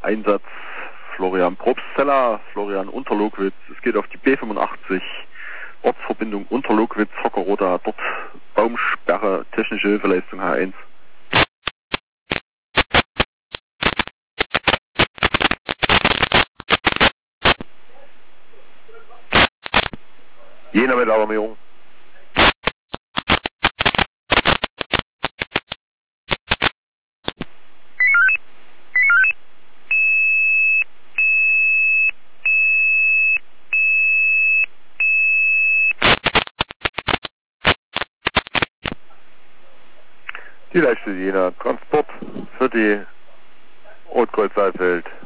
Einsatz Florian Probstzeller, Florian Unterlogwitz. Es geht auf die B85, Ortsverbindung Unterlogwitz, Hockerroda, dort Baumsperre, technische Hilfeleistung H1. Jena mit Alarmierung. Die leichte Jena, Transport für die Rotkreuz Saalfeld.